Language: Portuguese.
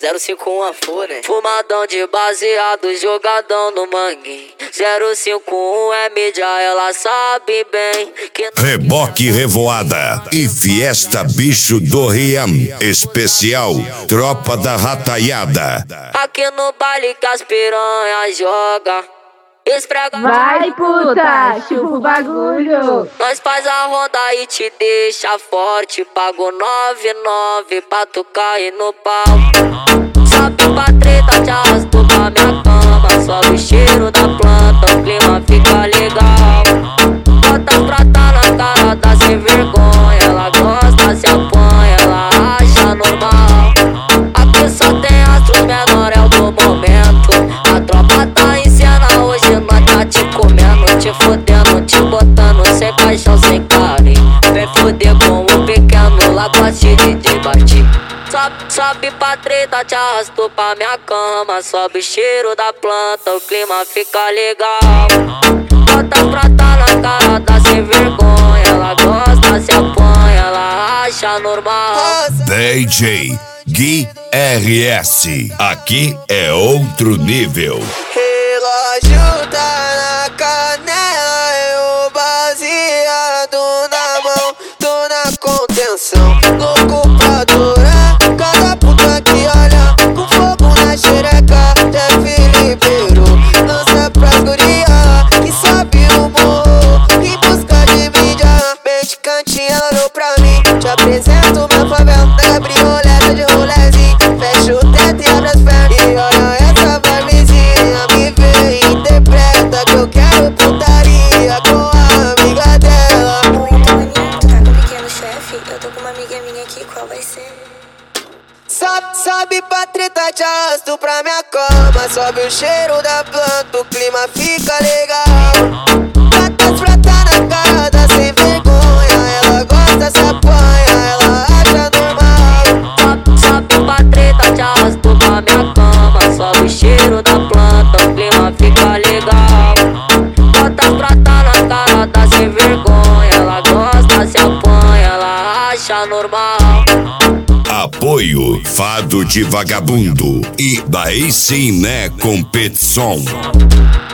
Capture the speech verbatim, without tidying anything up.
zero cinco um a fone. Fumadão de baseado, jogadão no mangue. zero cinco um é mídia, ela sabe bem que... Reboque Revoada e Fiesta Bicho do Riam. Especial Tropa da Rataiada. Aqui no baile que as piranhas joga. Esfrega. Vai, puta, chupa o bagulho. Nós faz a ronda e te deixa forte. Pago nove nove pra tu cair no pau. Sobe pra treta, te arrasto pra minha cama. Sobe o cheiro da planta, o clima fica legal. Bota prata na cara, tá sem vergonha. Ela gosta, se apanha, ela acha normal. Aqui só tem astros menor, é o do momento. A tropa tá em cena hoje, nós tá te comendo, te fodendo, te botando sem paixão, sem carinho. Vem foder com o pequeno, lá goste de debater. Sobe, sobe pra treta, te arrasto pra minha cama. Sobe o cheiro da planta, o clima fica legal. Bota prata na cara, tá sem vergonha. Ela gosta, se apanha, ela acha normal. D J Gui R S, aqui é outro nível. Relógio tá na canela, eu baseado na mão, tô na contenção, louco pra adorar. Cada puta que olha com fogo na xereca, é Filipeiro, lança pras guria que sabe o morro, em busca de mídia. Mente cantinha, ela olhou pra mim, te apresento minha favela, na cabrioleta de rolezinho. Fecha o teto e abre as pernas, e olha essa vibezinha, me vê e interpreta que eu quero putaria com a amiga dela. Oi, então maninha, tu tá com o pequeno chefe? Eu tô com uma amiga minha aqui, qual vai ser? Sobe, sobe pra treta, te arrasto pra minha cama. Sobe o cheiro da planta, o clima fica legal. Pratas prata na cara, dá sem vergonha. Ela gosta, se apanha, ela acha normal. Sobe, sobe pra treta, te arrasto pra minha cama. Sobe o cheiro da planta, o clima fica legal. Bota prata na cara, tá sem vergonha. Ela gosta, se apanha, ela acha normal. Apoio Fado de Vagabundo e daí sim né competição.